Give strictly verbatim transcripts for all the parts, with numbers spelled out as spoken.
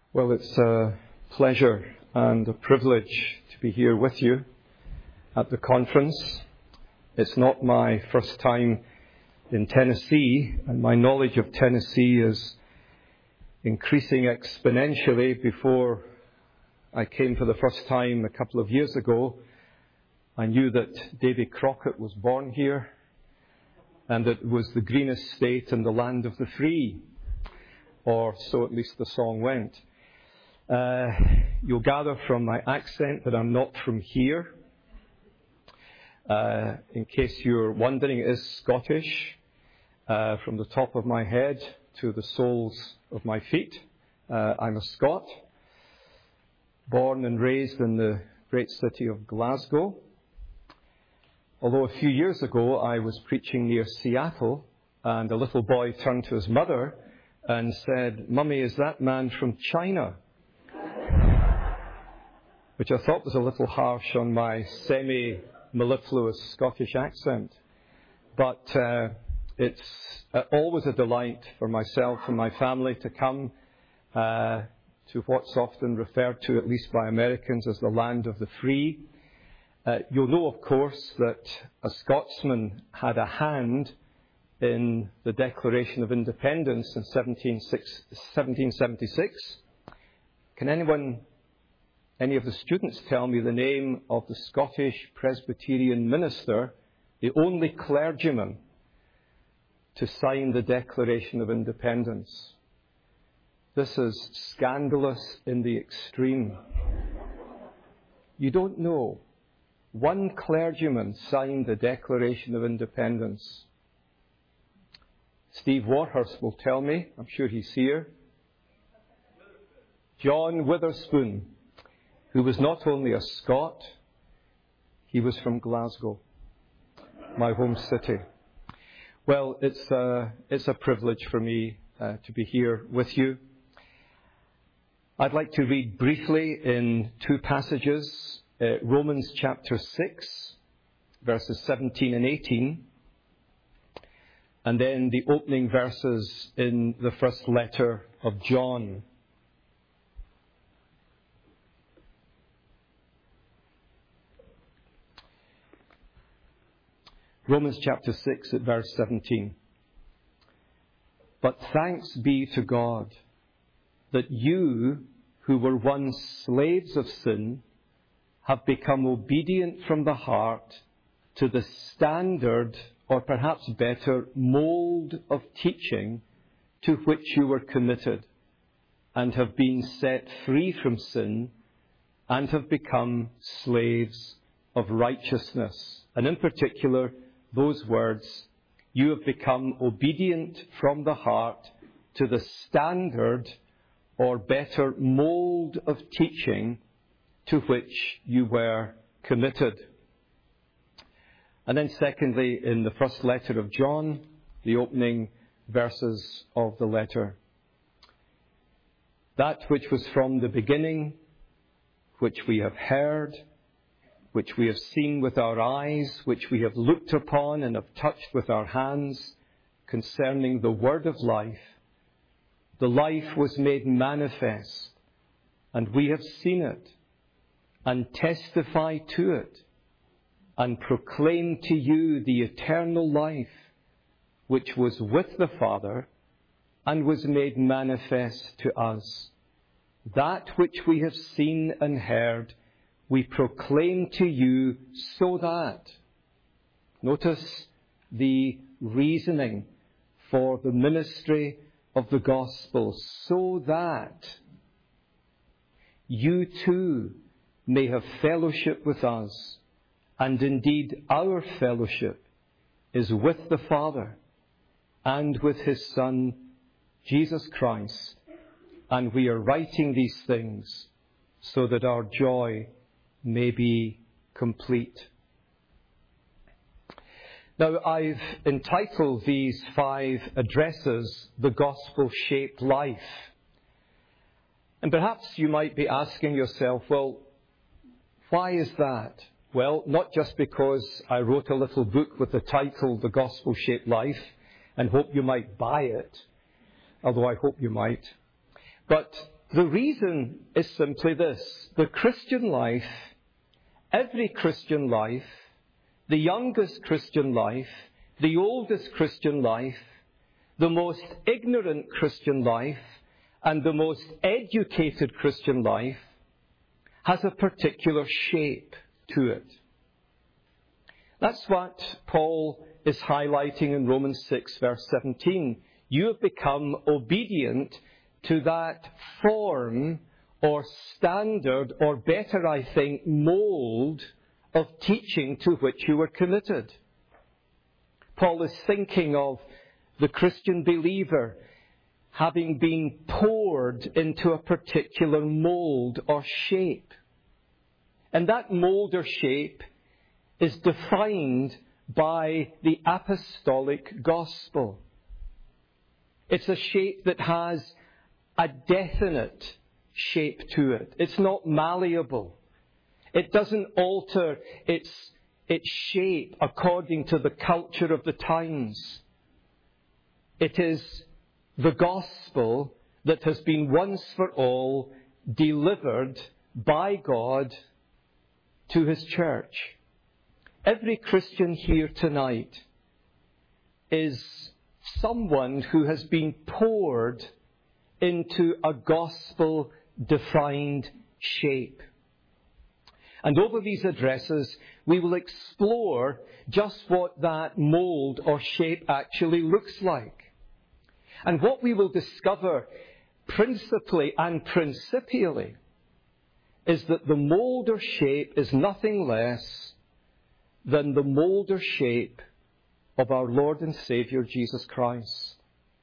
Well, it's a pleasure and a privilege to be here with you at the conference. It's not my first time in Tennessee, and my knowledge of Tennessee is increasing exponentially. Before I came for the first time a couple of years ago, I knew that Davy Crockett was born here, and it was the greenest state in the land of the free, or so at least the song went. Uh, you'll gather from my accent that I'm not from here. Uh, in case you're wondering, it is Scottish, uh, from the top of my head to the soles of my feet. Uh, I'm a Scot, born and raised in the great city of Glasgow. Although a few years ago I was preaching near Seattle, and a little boy turned to his mother and said, "Mummy, is that man from China?" Which I thought was a little harsh on my semi-mellifluous Scottish accent. But uh, it's uh, always a delight for myself and my family to come uh, to what's often referred to, at least by Americans, as the land of the free. Uh, you'll know, of course, that a Scotsman had a hand in the Declaration of Independence in seventeen seventy-six. Can anyone... Any of the students tell me the name of the Scottish Presbyterian minister, the only clergyman to sign the Declaration of Independence? This is scandalous in the extreme. You don't know. One clergyman signed the Declaration of Independence. Steve Warhurst will tell me, I'm sure he's here. John Witherspoon, who was not only a Scot, he was from Glasgow, my home city. Well, it's a, it's a privilege for me uh, to be here with you. I'd like to read briefly in two passages, uh, Romans chapter six, verses seventeen and eighteen, and then the opening verses in the first letter of John. Romans chapter six at verse seventeen. But thanks be to God that you, who were once slaves of sin, have become obedient from the heart to the standard, or perhaps better, mold of teaching to which you were committed, and have been set free from sin, and have become slaves of righteousness. And in particular, those words, you have become obedient from the heart to the standard, or better, mold of teaching to which you were committed. And then secondly, in the first letter of John, the opening verses of the letter. That which was from the beginning, which we have heard, which we have seen with our eyes, which we have looked upon and have touched with our hands, concerning the word of life. The life was made manifest, and we have seen it, and testify to it, and proclaim to you the eternal life, which was with the Father, and was made manifest to us. That which we have seen and heard, we proclaim to you, so that, notice the reasoning for the ministry of the gospel, so that you too may have fellowship with us. And indeed, our fellowship is with the Father and with His Son, Jesus Christ. And we are writing these things so that our joy may be complete. Now, I've entitled these five addresses, The Gospel-Shaped Life. And perhaps you might be asking yourself, well, why is that? Well, not just because I wrote a little book with the title, The Gospel-Shaped Life, and hope you might buy it, although I hope you might. But The reason is simply this. The Christian life, every Christian life, the youngest Christian life, the oldest Christian life, the most ignorant Christian life, and the most educated Christian life has a particular shape to it. That's what Paul is highlighting in Romans six, verse seventeen. You have become obedient to that form or standard, or better, I think, mold of teaching to which you were committed. Paul is thinking of the Christian believer having been poured into a particular mold or shape. And that mold or shape is defined by the apostolic gospel. It's a shape that has a definite shape to it. It's not malleable. It doesn't alter its, its shape according to the culture of the times. It is the gospel that has been once for all delivered by God to His church. Every Christian here tonight is someone who has been poured into a gospel-defined shape. And over these addresses, we will explore just what that mold or shape actually looks like. And what we will discover principally and principially is that the mold or shape is nothing less than the mold or shape of our Lord and Saviour Jesus Christ.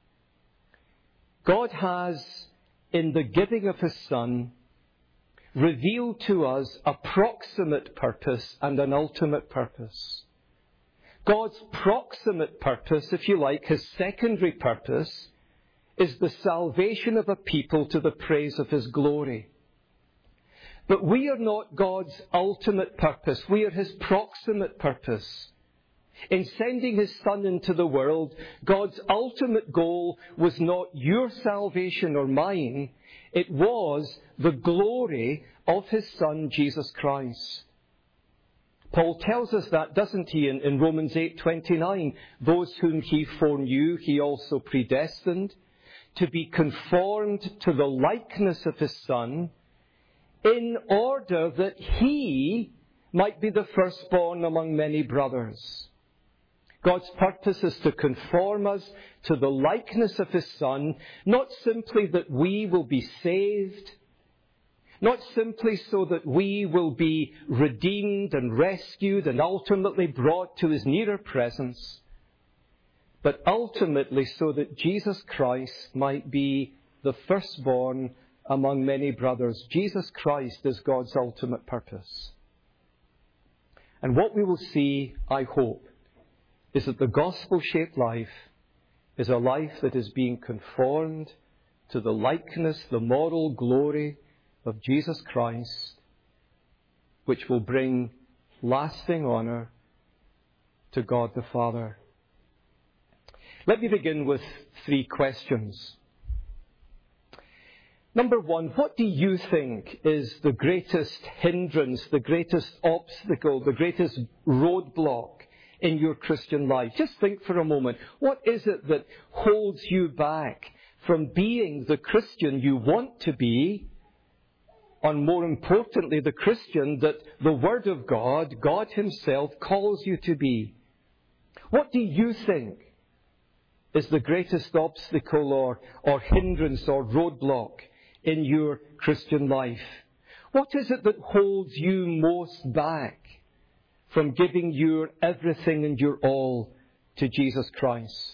God has, in the giving of His Son, revealed to us a proximate purpose and an ultimate purpose. God's proximate purpose, if you like, His secondary purpose, is the salvation of a people to the praise of His glory. But we are not God's ultimate purpose. We are His proximate purpose. In sending His Son into the world, God's ultimate goal was not your salvation or mine. It was the glory of His Son, Jesus Christ. Paul tells us that, doesn't he, in, in Romans eight twenty-nine? Those whom He foreknew, He also predestined to be conformed to the likeness of His Son, in order that He might be the firstborn among many brothers. God's purpose is to conform us to the likeness of His Son, not simply that we will be saved, not simply so that we will be redeemed and rescued and ultimately brought to His nearer presence, but ultimately so that Jesus Christ might be the firstborn among many brothers. Jesus Christ is God's ultimate purpose. And what we will see, I hope, is that the gospel-shaped life is a life that is being conformed to the likeness, the moral glory of Jesus Christ, which will bring lasting honour to God the Father. Let me begin with three questions. Number one, what do you think is the greatest hindrance, the greatest obstacle, the greatest roadblock in your Christian life? Just think for a moment. What is it that holds you back from being the Christian you want to be, and more importantly, the Christian that the Word of God, God Himself, calls you to be? What do you think is the greatest obstacle or, or hindrance or roadblock in your Christian life? What is it that holds you most back from giving your everything and your all to Jesus Christ?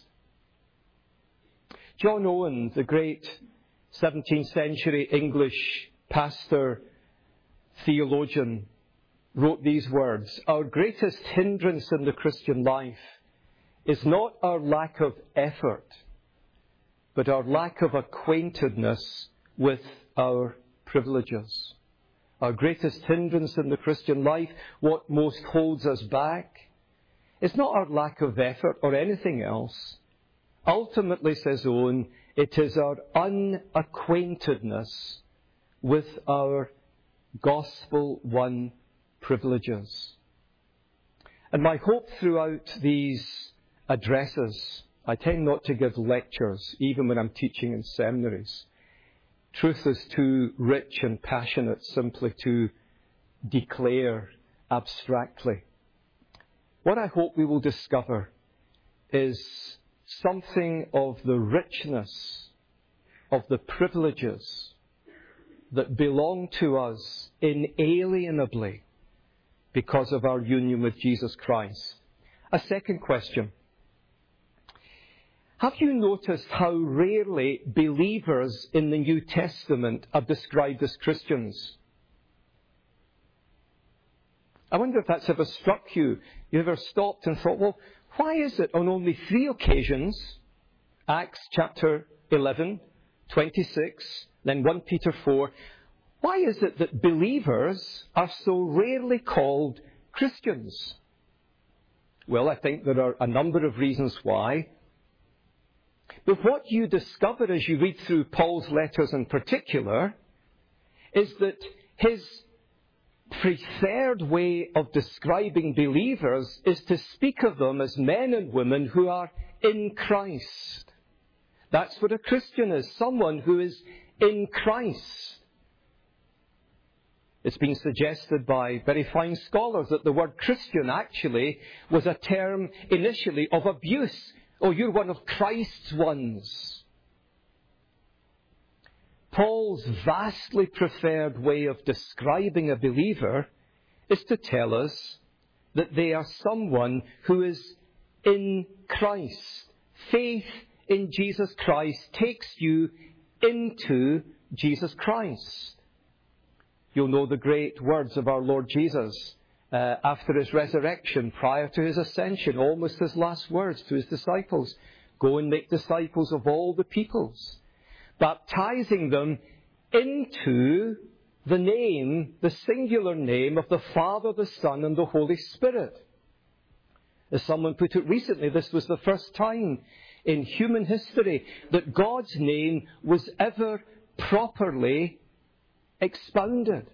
John Owen, the great seventeenth century English pastor, theologian, wrote these words: "Our greatest hindrance in the Christian life is not our lack of effort, but our lack of acquaintedness with our privileges." Our greatest hindrance in the Christian life, what most holds us back, is not our lack of effort or anything else. Ultimately, says Owen, it is our unacquaintedness with our Gospel One privileges. And my hope throughout these addresses, I tend not to give lectures, even when I'm teaching in seminaries. Truth is too rich and passionate simply to declare abstractly. What I hope we will discover is something of the richness of the privileges that belong to us inalienably because of our union with Jesus Christ. A second question. Have you noticed how rarely believers in the New Testament are described as Christians? I wonder if that's ever struck you. You ever stopped and thought, well, why is it on only three occasions, Acts chapter eleven, twenty-six, then First Peter four, why is it that believers are so rarely called Christians? Well, I think there are a number of reasons why. But what you discover as you read through Paul's letters in particular is that his preferred way of describing believers is to speak of them as men and women who are in Christ. That's what a Christian is, someone who is in Christ. It's been suggested by very fine scholars that the word Christian actually was a term initially of abuse. Oh, you're one of Christ's ones. Paul's vastly preferred way of describing a believer is to tell us that they are someone who is in Christ. Faith in Jesus Christ takes you into Jesus Christ. You'll know the great words of our Lord Jesus uh, after his resurrection, prior to his ascension, almost his last words to his disciples. Go and make disciples of all the peoples, baptizing them into the name, the singular name of the Father, the Son, and the Holy Spirit. As someone put it recently, this was the first time in human history that God's name was ever properly expounded.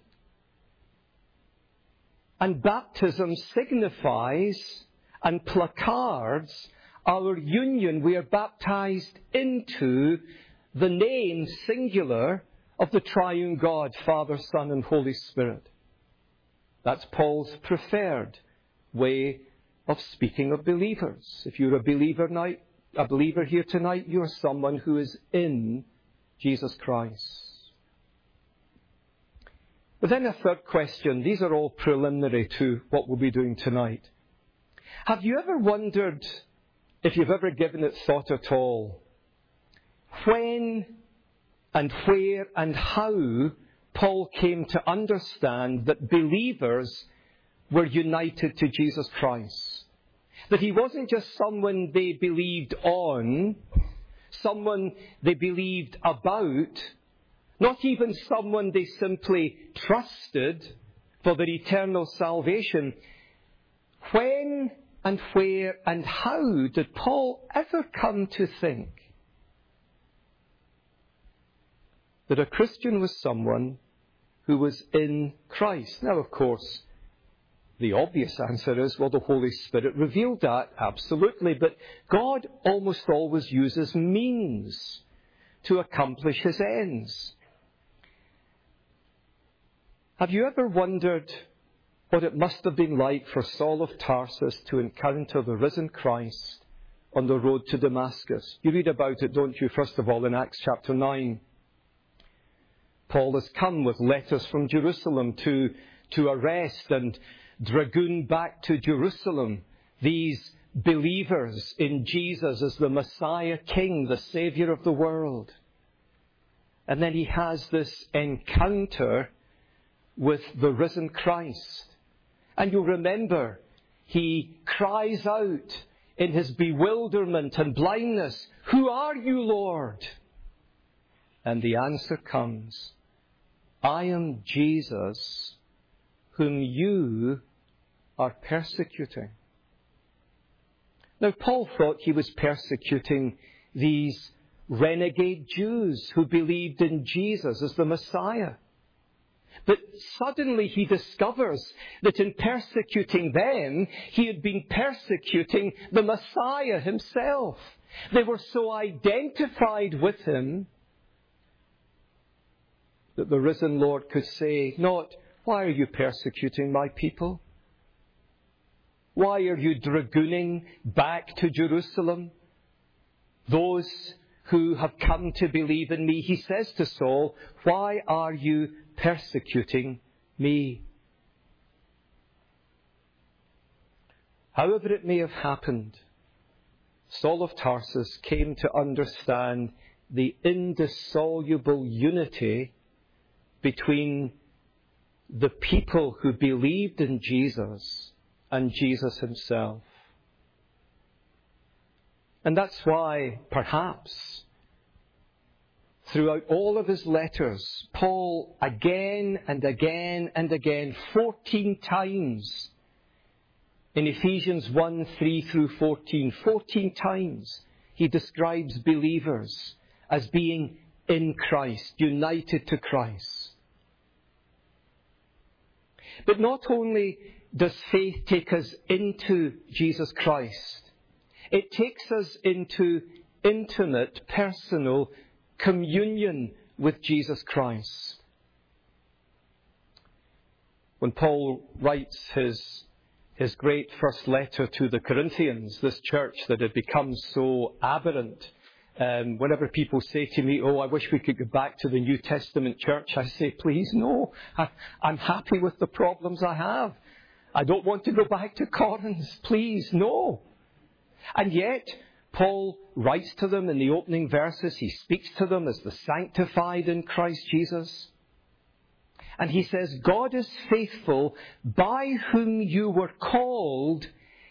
And baptism signifies and placards our union. We are baptized into the name, singular, of the triune God, Father, Son, and Holy Spirit. That's Paul's preferred way of speaking of believers. If you're a believer now, a believer here tonight, you're someone who is in Jesus Christ. But then a third question. These are all preliminary to what we'll be doing tonight. Have you ever wondered, if you've ever given it thought at all, when and where and how Paul came to understand that believers were united to Jesus Christ? That he wasn't just someone they believed on, someone they believed about, not even someone they simply trusted for their eternal salvation. When and where and how did Paul ever come to think that a Christian was someone who was in Christ? Now, of course, the obvious answer is, well, the Holy Spirit revealed that, absolutely. But God almost always uses means to accomplish his ends. Have you ever wondered what it must have been like for Saul of Tarsus to encounter the risen Christ on the road to Damascus? You read about it, don't you, first of all, in Acts chapter nine. Paul has come with letters from Jerusalem to, to arrest and dragoon back to Jerusalem these believers in Jesus as the Messiah King, the Saviour of the world. And then he has this encounter with the risen Christ. And you'll remember, he cries out in his bewilderment and blindness, "Who are you, Lord?" And the answer comes, "I am Jesus, whom you are persecuting." Now, Paul thought he was persecuting these renegade Jews who believed in Jesus as the Messiah. But suddenly he discovers that in persecuting them, he had been persecuting the Messiah himself. They were so identified with him that the risen Lord could say, not, why are you persecuting my people? Why are you dragooning back to Jerusalem those who have come to believe in me? He says to Saul, why are you persecuting me? However it may have happened, Saul of Tarsus came to understand the indissoluble unity between the people who believed in Jesus and Jesus himself. And that's why, perhaps, throughout all of his letters, Paul again and again and again, fourteen times, in Ephesians one, three through fourteen, fourteen times, he describes believers as being in Christ, united to Christ. But not only does faith take us into Jesus Christ, it takes us into intimate, personal communion with Jesus Christ. When Paul writes his, his great first letter to the Corinthians, this church that had become so aberrant, um, whenever people say to me, oh, I wish we could go back to the New Testament church, I say, please, no. I, I'm happy with the problems I have. I don't want to go back to Corinth. Please, no. And yet, Paul writes to them in the opening verses. He speaks to them as the sanctified in Christ Jesus. And he says, God is faithful, by whom you were called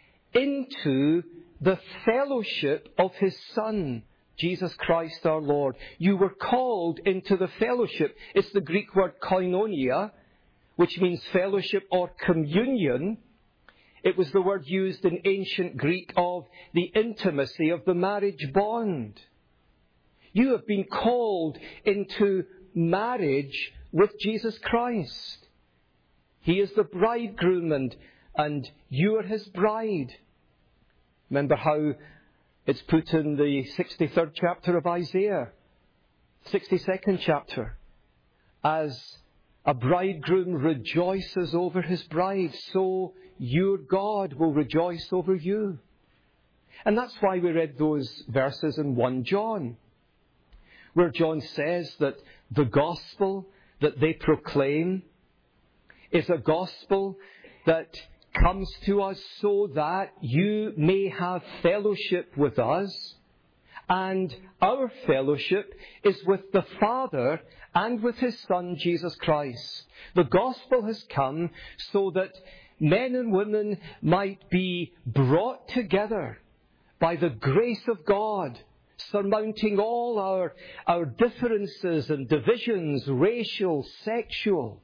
into the fellowship of his Son, Jesus Christ our Lord. You were called into the fellowship. It's the Greek word koinonia, which means fellowship or communion. It was the word used in ancient Greek of the intimacy of the marriage bond. You have been called into marriage with Jesus Christ. He is the bridegroom and, and you are his bride. Remember how it's put in the sixty-third chapter of Isaiah, sixty-second chapter, as a bridegroom rejoices over his bride, so your God will rejoice over you. And that's why we read those verses in First John, where John says that the gospel that they proclaim is a gospel that comes to us so that you may have fellowship with us. And our fellowship is with the Father and with his Son, Jesus Christ. The gospel has come so that men and women might be brought together by the grace of God, surmounting all our, our differences and divisions, racial, sexual,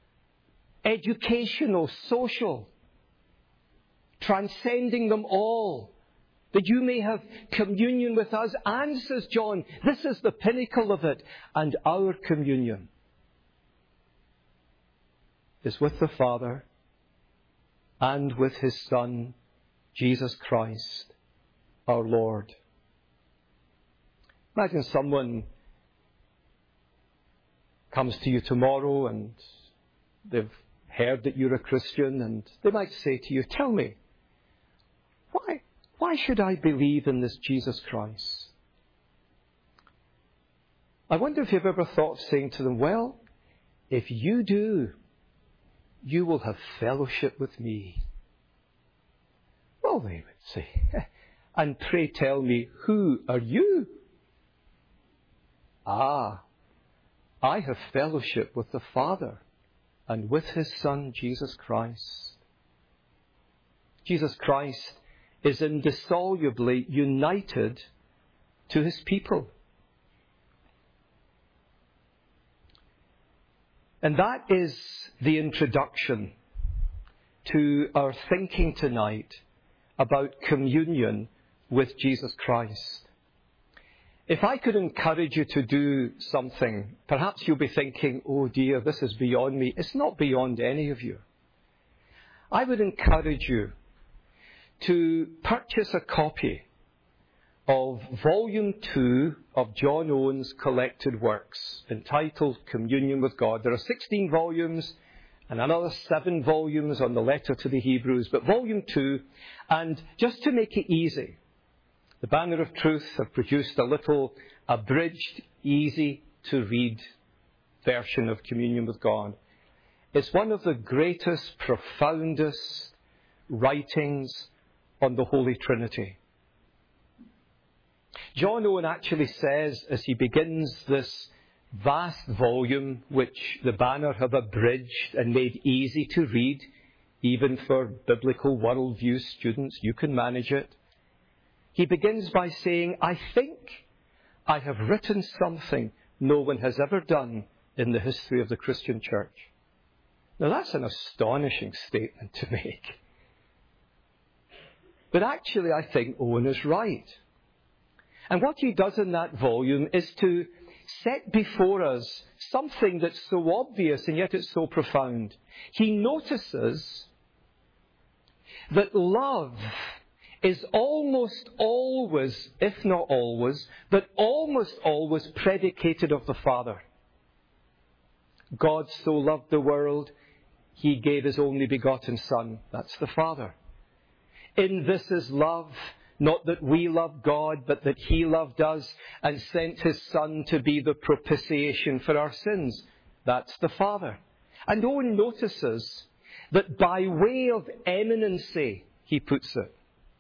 educational, social, transcending them all, that you may have communion with us. And, says John, this is the pinnacle of it. And our communion is with the Father and with his Son, Jesus Christ, our Lord. Imagine someone comes to you tomorrow and they've heard that you're a Christian, and they might say to you, tell me, why, why should I believe in this Jesus Christ? I wonder if you've ever thought of saying to them, well, if you do, you will have fellowship with me. Well, they would say, and pray tell me, who are you? Ah, I have fellowship with the Father and with his Son, Jesus Christ. Jesus Christ is indissolubly united to his people. And that is the introduction to our thinking tonight about communion with Jesus Christ. If I could encourage you to do something, perhaps you'll be thinking, oh dear, this is beyond me. It's not beyond any of you. I would encourage you to purchase a copy of Volume two of John Owen's collected works, entitled Communion with God. There are sixteen volumes and another seven volumes on the letter to the Hebrews, but Volume two, and just to make it easy, the Banner of Truth have produced a little abridged, easy-to-read version of Communion with God. It's one of the greatest, profoundest writings on the Holy Trinity. John Owen actually says, as he begins this vast volume, which the Banner have abridged and made easy to read, even for biblical worldview students, you can manage it. He begins by saying, I think I have written something no one has ever done in the history of the Christian church. Now that's an astonishing statement to make. But actually I think Owen is right. And what he does in that volume is to set before us something that's so obvious and yet it's so profound. He notices that love is almost always, if not always, but almost always predicated of the Father. God so loved the world, He gave His only begotten Son. That's the Father. In this is love, not that we love God, but that He loved us and sent His Son to be the propitiation for our sins. That's the Father. And Owen notices that by way of eminency, he puts it,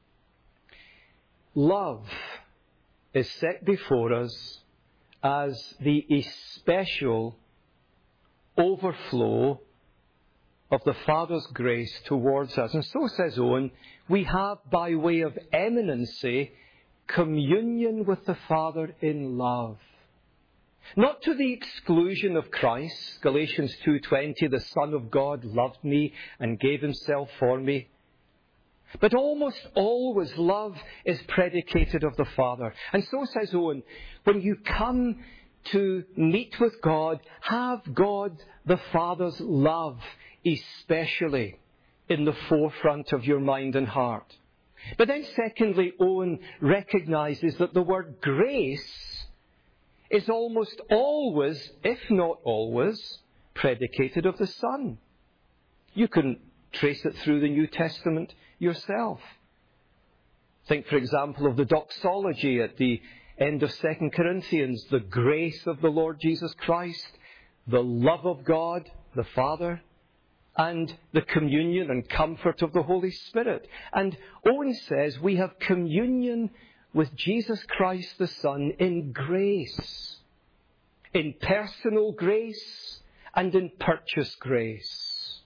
love is set before us as the especial overflow of the Father's grace towards us. And so, says Owen, we have by way of eminency communion with the Father in love. Not to the exclusion of Christ. Galatians two twenty, the Son of God loved me and gave Himself for me. But almost always love is predicated of the Father. And so, says Owen, when you come to meet with God, have God the Father's love especially in the forefront of your mind and heart. But then secondly, Owen recognizes that the word grace is almost always, if not always, predicated of the Son. You can trace it through the New Testament yourself. Think, for example, of the doxology at the end of Second Corinthians, the grace of the Lord Jesus Christ, the love of God, the Father, and the communion and comfort of the Holy Spirit. And Owen says we have communion with Jesus Christ the Son in grace, in personal grace and in purchased grace.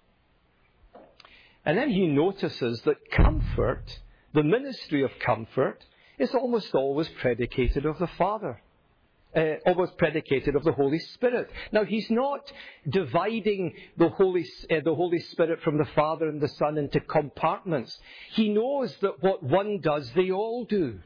And then he notices that comfort, the ministry of comfort, is almost always predicated of the Father. Uh, almost predicated of the Holy Spirit. Now, he's not dividing the Holy, uh, the Holy Spirit from the Father and the Son into compartments. He knows that what one does, they all do.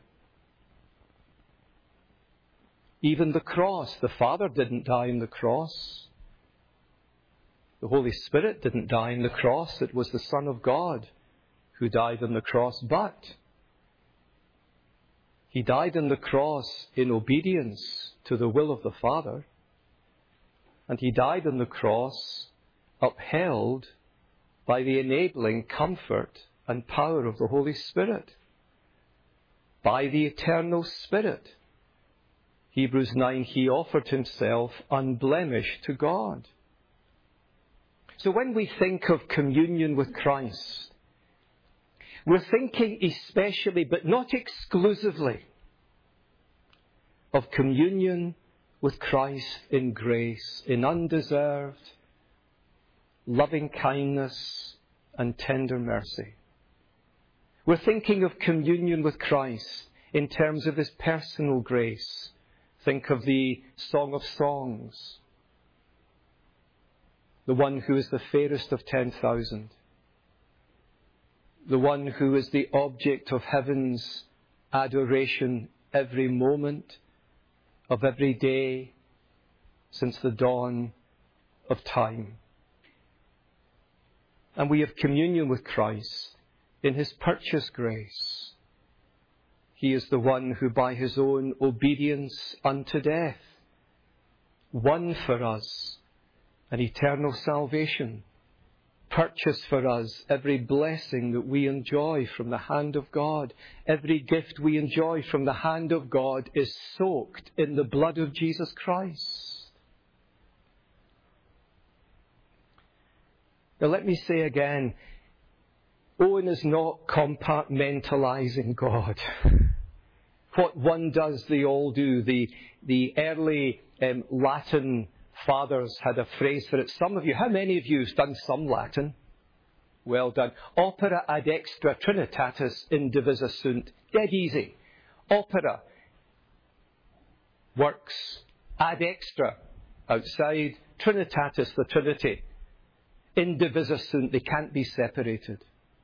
Even the cross. The Father didn't die on the cross. The Holy Spirit didn't die on the cross. It was the Son of God who died on the cross. But He died on the cross in obedience to the will of the Father. And He died on the cross upheld by the enabling comfort and power of the Holy Spirit. By the eternal Spirit. Hebrews nine, He offered Himself unblemished to God. So when we think of communion with Christ, we're thinking especially, but not exclusively, of communion with Christ in grace, in undeserved, loving kindness and tender mercy. We're thinking of communion with Christ in terms of His personal grace. Think of the Song of Songs, the one who is the fairest of ten thousand. The one who is the object of heaven's adoration every moment of every day since the dawn of time. And we have communion with Christ in his purchased grace. He is the one who by his own obedience unto death won for us an eternal salvation, purchased for us every blessing that we enjoy from the hand of God. Every gift we enjoy from the hand of God is soaked in the blood of Jesus Christ. Now let me say again, Owen is not compartmentalizing God. What one does, they all do. The, the early um, Latin fathers had a phrase for it. Some of you, how many of you have done some Latin? Well done. Opera ad extra Trinitatis indivisa sunt. Dead easy. Opera works ad extra, outside. Trinitatis, the Trinity. Indivisa sunt, they can't be separated.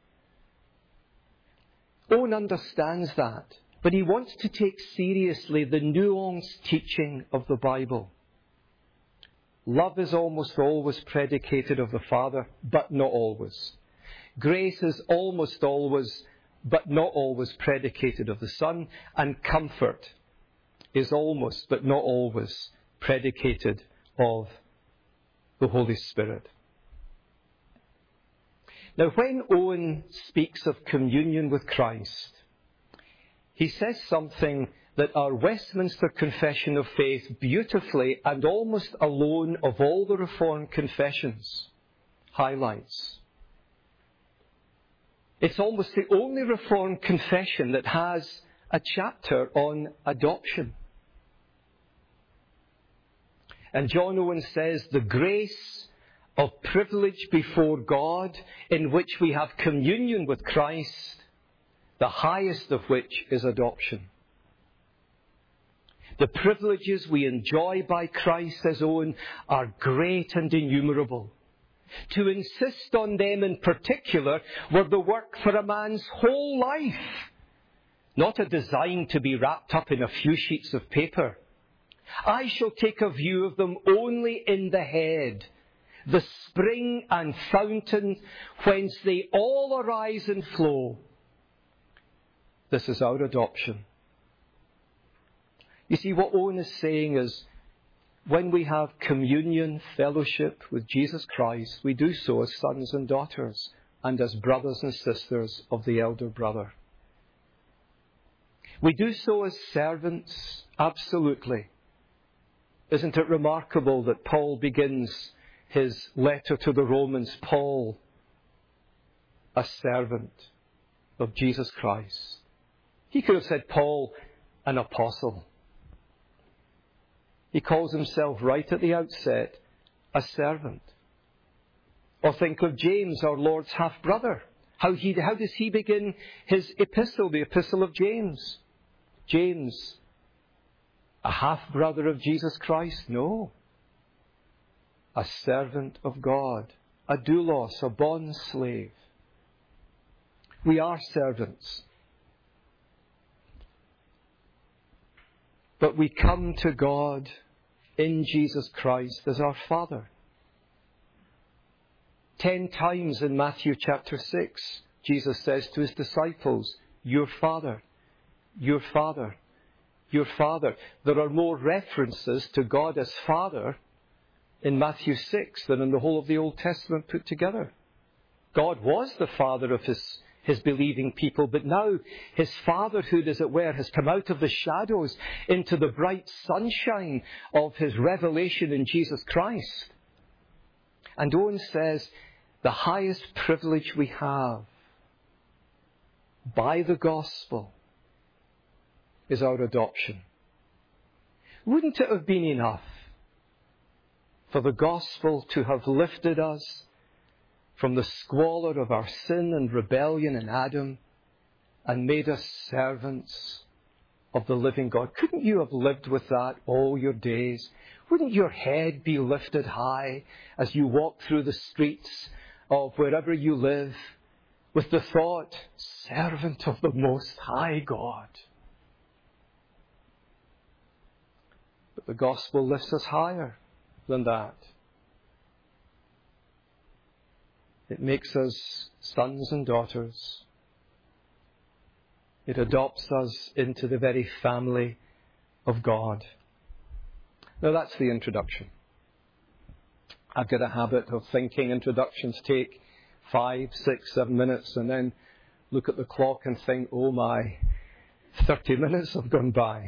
Owen understands that, but he wants to take seriously the nuanced teaching of the Bible. Love is almost always predicated of the Father, but not always. Grace is almost always, but not always predicated of the Son. And comfort is almost, but not always predicated of the Holy Spirit. Now, when Owen speaks of communion with Christ, he says something that our Westminster Confession of Faith beautifully and almost alone of all the Reformed confessions highlights. It's almost the only Reformed confession that has a chapter on adoption. And John Owen says, the grace of privilege before God in which we have communion with Christ, the highest of which is adoption. The privileges we enjoy by Christ, says Owen, are great and innumerable. To insist on them in particular were the work for a man's whole life, not a design to be wrapped up in a few sheets of paper. I shall take a view of them only in the head, the spring and fountain whence they all arise and flow. This is our adoption. You see, what Owen is saying is, when we have communion, fellowship with Jesus Christ, we do so as sons and daughters and as brothers and sisters of the elder brother. We do so as servants, absolutely. Isn't it remarkable that Paul begins his letter to the Romans, Paul, a servant of Jesus Christ? He could have said Paul, an apostle. He calls himself right at the outset a servant. Or think of James, our Lord's half-brother. How, he, how does he begin his epistle, the epistle of James? James, a half-brother of Jesus Christ? No. A servant of God, a doulos, a bond slave. We are servants. But we come to God in Jesus Christ as our Father. Ten times in Matthew chapter six, Jesus says to his disciples, your Father, your Father, your Father. There are more references to God as Father in Matthew six than in the whole of the Old Testament put together. God was the Father of his, his believing people, but now his fatherhood, as it were, has come out of the shadows into the bright sunshine of his revelation in Jesus Christ. And Owen says, the highest privilege we have by the gospel is our adoption. Wouldn't it have been enough for the gospel to have lifted us from the squalor of our sin and rebellion in Adam and made us servants of the living God? Couldn't you have lived with that all your days? Wouldn't your head be lifted high as you walk through the streets of wherever you live with the thought, servant of the Most High God? But the gospel lifts us higher than that. It makes us sons and daughters. It adopts us into the very family of God. Now that's the introduction. I've got a habit of thinking introductions take five, six, seven minutes and then look at the clock and think, oh my, thirty minutes have gone by.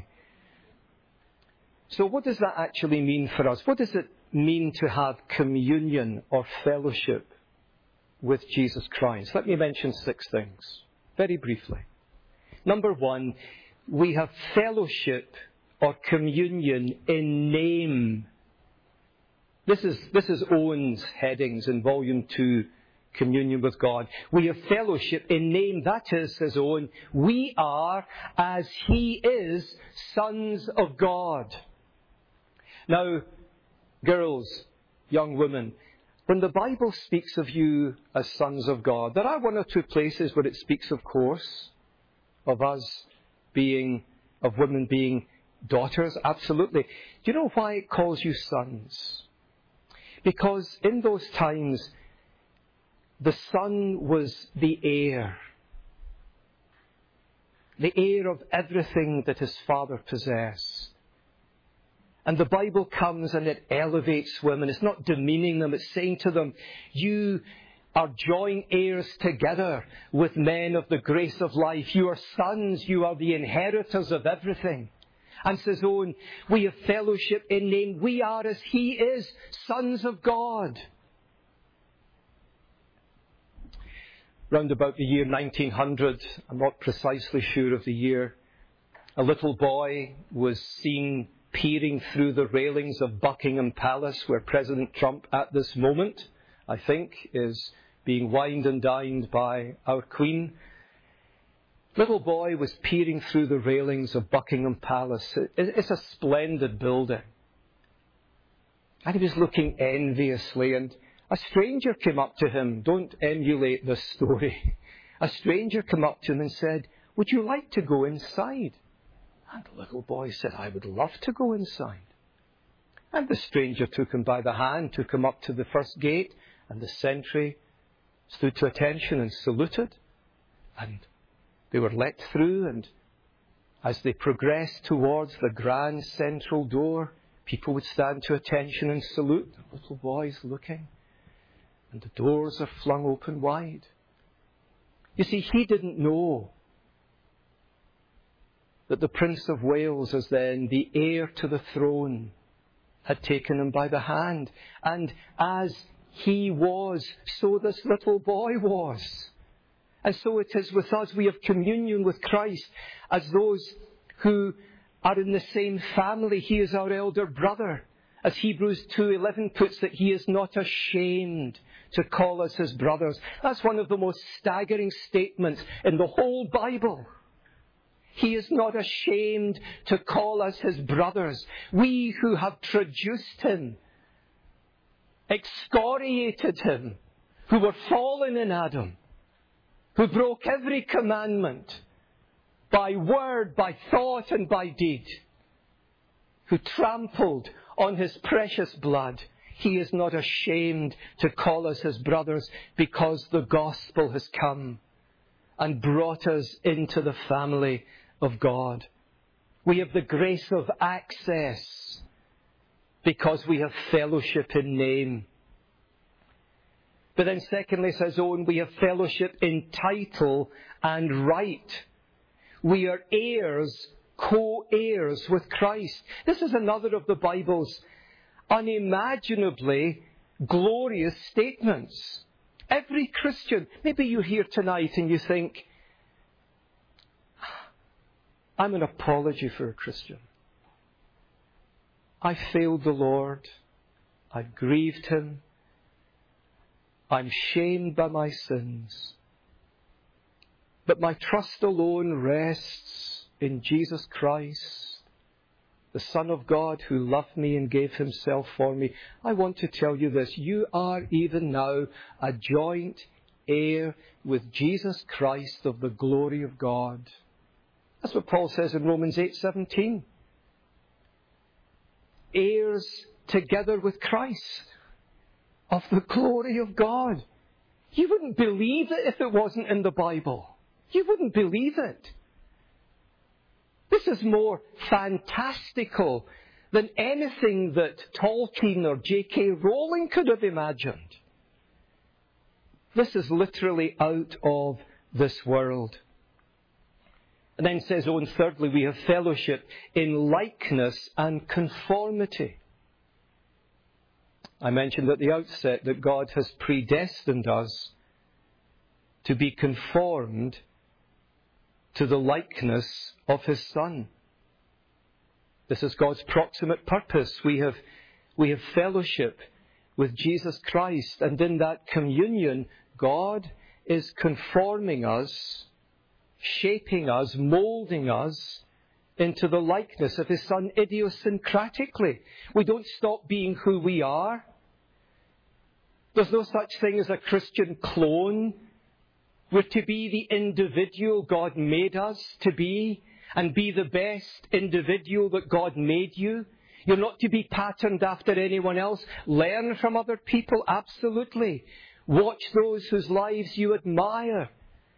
So what does that actually mean for us? What does it mean to have communion or fellowship with Jesus Christ? Let me mention six things, very briefly. Number one, we have fellowship or communion in name. This is, this is Owen's headings in Volume two, Communion with God. We have fellowship in name. That is, says Owen, we are, as He is, sons of God. Now, girls, young women, when the Bible speaks of you as sons of God, there are one or two places where it speaks, of course, of us being, of women being daughters. Absolutely. Do you know why it calls you sons? Because in those times, the son was the heir. The heir of everything that his father possessed. And the Bible comes and it elevates women. It's not demeaning them. It's saying to them, you are joint heirs together with men of the grace of life. You are sons. You are the inheritors of everything. And says Owen, we have fellowship in name. We are, as He is, sons of God. Round about the year nineteen hundred, I'm not precisely sure of the year, a little boy was seen peering through the railings of Buckingham Palace, where President Trump at this moment, I think, is being wined and dined by our Queen. Little boy was peering through the railings of Buckingham Palace. It's a splendid building. And he was looking enviously, and a stranger came up to him. Don't emulate this story. A stranger came up to him and said, would you like to go inside? And the little boy said, I would love to go inside. And the stranger took him by the hand, took him up to the first gate, and the sentry stood to attention and saluted. And they were let through, and as they progressed towards the grand central door, people would stand to attention and salute. The little boy's looking, and the doors are flung open wide. You see, he didn't know that the Prince of Wales, as then the heir to the throne, had taken him by the hand. And as he was, so this little boy was. And so it is with us. We have communion with Christ as those who are in the same family. He is our elder brother. As Hebrews two eleven puts it, He is not ashamed to call us His brothers. That's one of the most staggering statements in the whole Bible. He is not ashamed to call us His brothers. We who have traduced Him, excoriated Him, who were fallen in Adam, who broke every commandment by word, by thought, and by deed, who trampled on His precious blood. He is not ashamed to call us His brothers because the gospel has come and brought us into the family of God. We have the grace of access because we have fellowship in name. But then secondly, says Owen, we have fellowship in title and right. We are heirs, co-heirs with Christ. This is another of the Bible's unimaginably glorious statements. Every Christian, maybe you're here tonight and you think, I'm an apology for a Christian. I failed the Lord. I grieved Him. I'm shamed by my sins. But my trust alone rests in Jesus Christ, the Son of God who loved me and gave Himself for me. I want to tell you this. You are even now a joint heir with Jesus Christ of the glory of God. That's what Paul says in Romans eight seventeen. heirs together with Christ of the glory of God. You wouldn't believe it if it wasn't in the Bible. You wouldn't believe it. This is more fantastical than anything that Tolkien or J K Rowling could have imagined. This is literally out of this world. And then says, oh, and thirdly, we have fellowship in likeness and conformity. I mentioned at the outset that God has predestined us to be conformed to the likeness of His Son. This is God's proximate purpose. We have, we have fellowship with Jesus Christ, and in that communion, God is conforming us, shaping us, moulding us into the likeness of His Son idiosyncratically. We don't stop being who we are. There's no such thing as a Christian clone. We're to be the individual God made us to be, and be the best individual that God made you. You're not to be patterned after anyone else. Learn from other people, absolutely. Watch those whose lives you admire.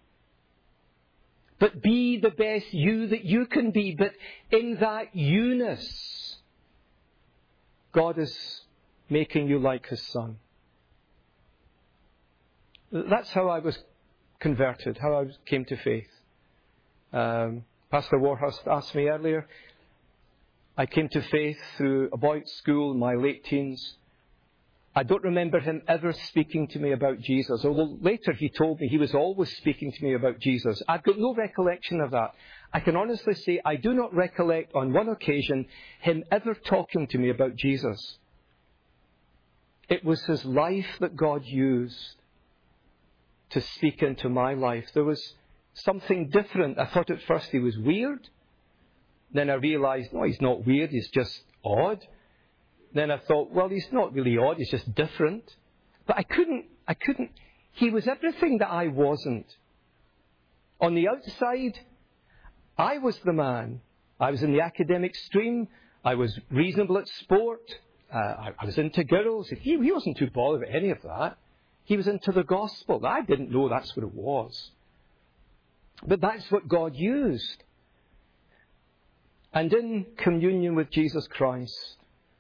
But be the best you that you can be. But in that you-ness, God is making you like His Son. That's how I was converted, how I came to faith. Um, Pastor Warhurst asked me earlier. I came to faith through a boy at school in my late teens. I don't remember him ever speaking to me about Jesus, although later he told me he was always speaking to me about Jesus. I've got no recollection of that. I can honestly say I do not recollect on one occasion him ever talking to me about Jesus. It was his life that God used to speak into my life. There was something different. I thought at first he was weird. Then I realized, no, he's not weird, he's just odd. Then I thought, well, he's not really odd, he's just different. But I couldn't, I couldn't, he was everything that I wasn't. On the outside, I was the man. I was in the academic stream, I was reasonable at sport, uh, I, I was into girls. He, he wasn't too bothered about any of that. He was into the gospel. I didn't know that's what it was. But that's what God used. And in communion with Jesus Christ,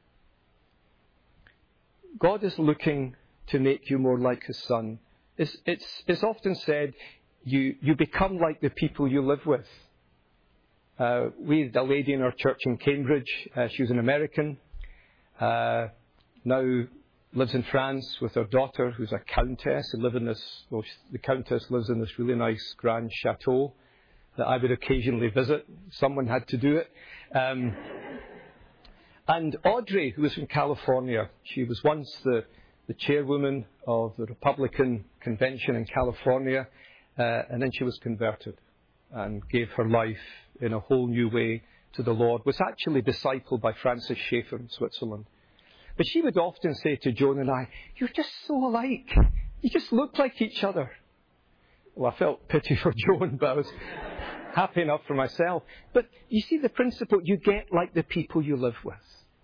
God is looking to make you more like His Son. It's, it's, it's often said, you, you become like the people you live with. Uh, we had a lady in our church in Cambridge. Uh, she was an American. Uh, now lives in France with her daughter, who's a countess. They live in this, well, the countess lives in this really nice grand chateau that I would occasionally visit. Someone had to do it. Um, and Audrey, who was from California, she was once the, the chairwoman of the Republican convention in California, uh, and then she was converted and gave her life in a whole new way to the Lord. Was actually discipled by Francis Schaeffer in Switzerland. But she would often say to Joan and I, "You're just so alike. You just look like each other." Well, I felt pity for Joan, but I was happy enough for myself. But you see the principle, you get like the people you live with.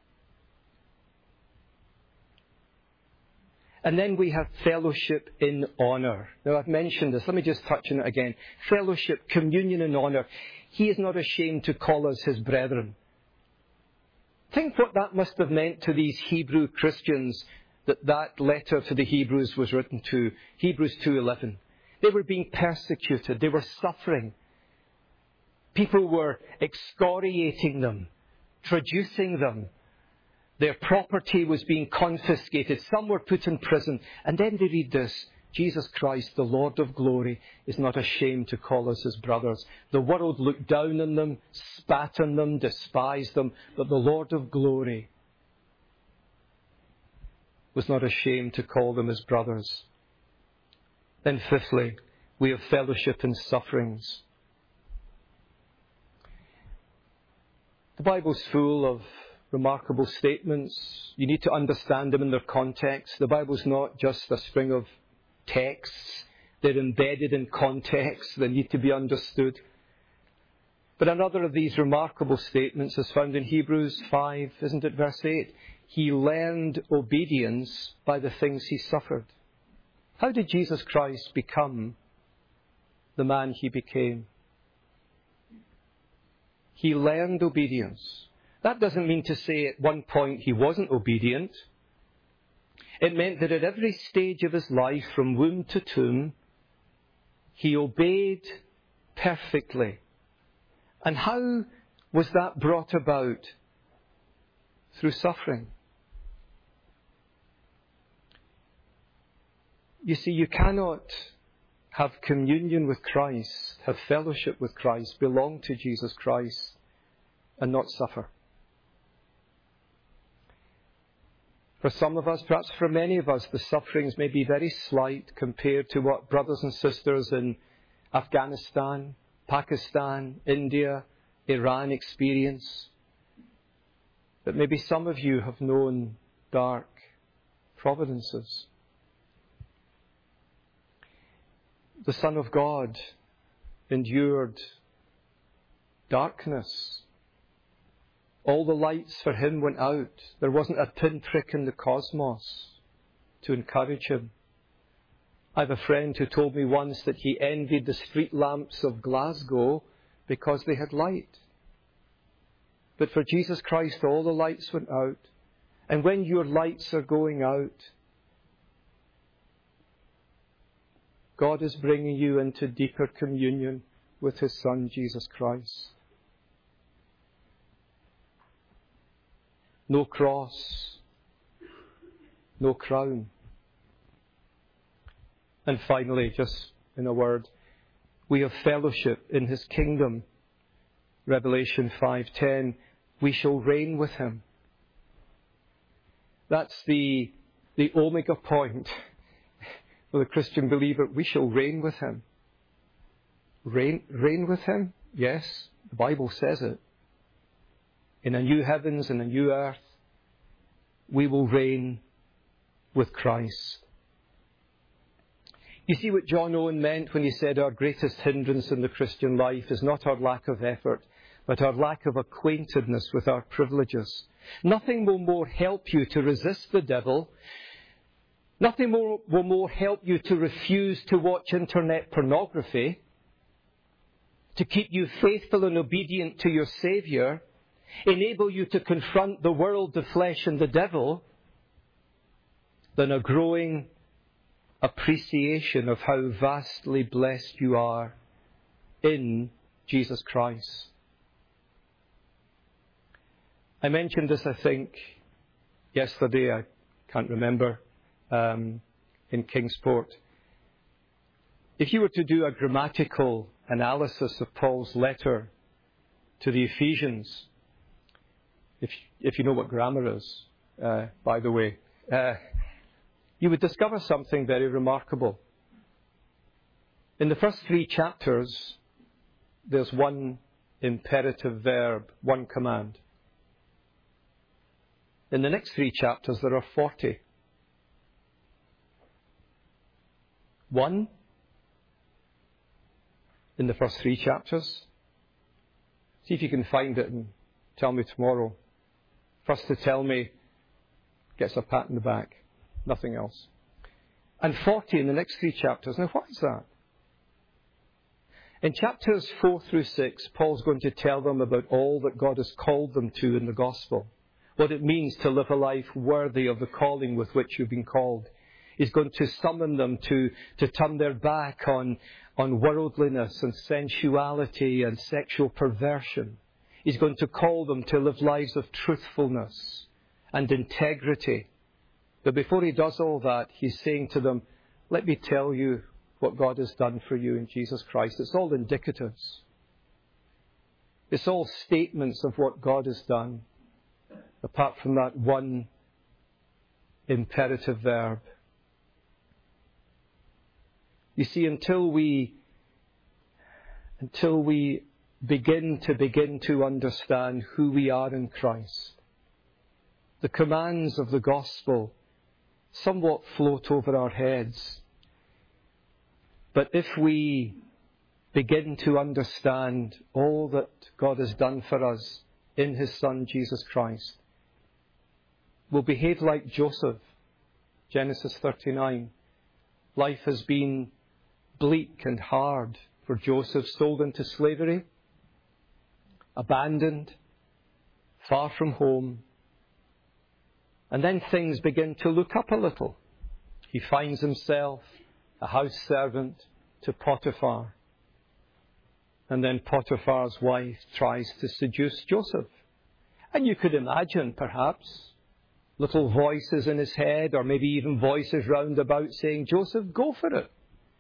And then we have fellowship in honour. Now, I've mentioned this. Let me just touch on it again. Fellowship, communion in honour. He is not ashamed to call us his brethren. Think what that must have meant to these Hebrew Christians that that letter to the Hebrews was written to. Hebrews two eleven. They were being persecuted. They were suffering. People were excoriating them, traducing them. Their property was being confiscated. Some were put in prison. And then they read this. Jesus Christ, the Lord of glory, is not ashamed to call us his brothers. The world looked down on them, spat on them, despised them. But the Lord of glory was not ashamed to call them his brothers. Then fifthly, we have fellowship in sufferings. The Bible's full of remarkable statements. You need to understand them in their context. The Bible's not just a string of texts. They're embedded in context. They need to be understood. But another of these remarkable statements is found in Hebrews five, isn't it, verse eight? He learned obedience by the things he suffered. How did Jesus Christ become the man he became? He learned obedience. That doesn't mean to say at one point he wasn't obedient. It meant that at every stage of his life, from womb to tomb, he obeyed perfectly. And how was that brought about? Through suffering. You see, you cannot have communion with Christ, have fellowship with Christ, belong to Jesus Christ, and not suffer. For some of us, perhaps for many of us, the sufferings may be very slight compared to what brothers and sisters in Afghanistan, Pakistan, India, Iran experience. But maybe some of you have known dark providences. The Son of God endured darkness. All the lights for him went out. There wasn't a pinprick in the cosmos to encourage him. I have a friend who told me once that he envied the street lamps of Glasgow because they had light. But for Jesus Christ, all the lights went out. And when your lights are going out, God is bringing you into deeper communion with His Son, Jesus Christ. No cross, no crown. And finally, just in a word, we have fellowship in His kingdom. Revelation five ten, we shall reign with Him. That's the, the omega point for the Christian believer. We shall reign with Him. Reign, reign with Him? Yes, the Bible says it. In a new heavens and a new earth, we will reign with Christ. You see what John Owen meant when he said our greatest hindrance in the Christian life is not our lack of effort, but our lack of acquaintedness with our privileges. Nothing will more help you to resist the devil. Nothing more will more help you to refuse to watch internet pornography, to keep you faithful and obedient to your Saviour, enable you to confront the world, the flesh, and the devil, than a growing appreciation of how vastly blessed you are in Jesus Christ. I mentioned this, I think, yesterday, I can't remember, um, in Kingsport. If you were to do a grammatical analysis of Paul's letter to the Ephesians, if, if you know what grammar is, uh, by the way, uh, you would discover something very remarkable. In the first three chapters, there's one imperative verb, one command. In the next three chapters, there are forty. One in the first three chapters. See if you can find it and tell me tomorrow. First to tell me gets a pat in the back. Nothing else. And forty in the next three chapters. Now, what is that? In chapters four through six, Paul's going to tell them about all that God has called them to in the gospel. What it means to live a life worthy of the calling with which you've been called. He's going to summon them to, to turn their back on, on worldliness and sensuality and sexual perversion. He's going to call them to live lives of truthfulness and integrity. But before he does all that, he's saying to them, let me tell you what God has done for you in Jesus Christ. It's all indicatives. It's all statements of what God has done, apart from that one imperative verb. You see, until we, until we begin to begin to understand who we are in Christ, the commands of the gospel somewhat float over our heads. But if we begin to understand all that God has done for us in His Son, Jesus Christ, we'll behave like Joseph. Genesis thirty-nine. Life has been bleak and hard for Joseph, sold into slavery, abandoned, far from home. And then things begin to look up a little. He finds himself a house servant to Potiphar. And then Potiphar's wife tries to seduce Joseph. And you could imagine, perhaps, little voices in his head, or maybe even voices round about saying, Joseph, go for it.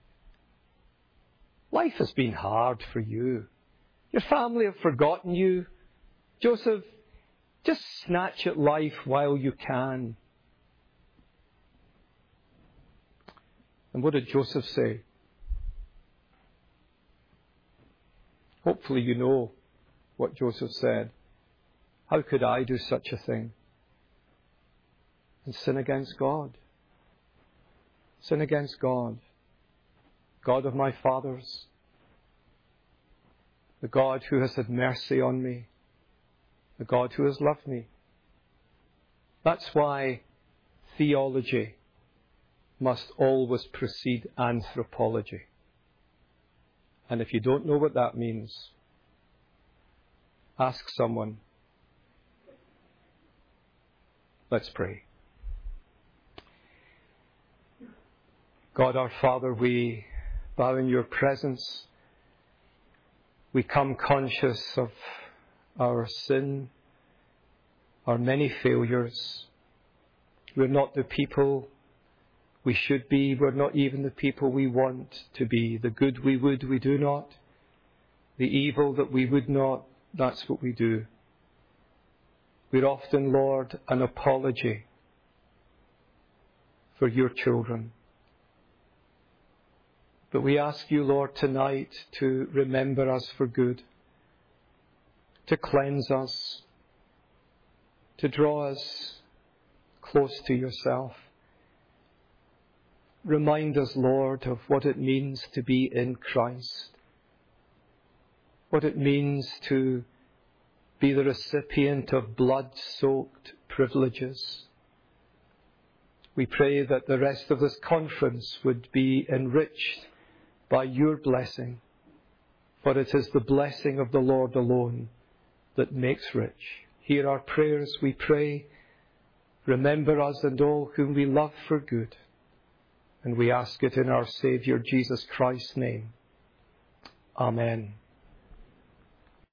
Life has been hard for you. Your family have forgotten you. Joseph, just snatch at life while you can. And what did Joseph say? Hopefully you know what Joseph said. How could I do such a thing? And sin against God. Sin against God. God of my fathers. The God who has had mercy on me. The God who has loved me. That's why theology must always precede anthropology. And if you don't know what that means, ask someone. Let's pray. God our Father, we bow in your presence. We come conscious of our sin, our many failures. We're not the people we should be. We're not even the people we want to be. The good we would, we do not. The evil that we would not, that's what we do. We're often, Lord, an apology for your children. But we ask you, Lord, tonight to remember us for good, to cleanse us, to draw us close to yourself. Remind us, Lord, of what it means to be in Christ, what it means to be the recipient of blood-soaked privileges. We pray that the rest of this conference would be enriched by your blessing, for it is the blessing of the Lord alone that makes rich. Hear our prayers, we pray. Remember us and all whom we love for good. And we ask it in our Saviour Jesus Christ's name. Amen.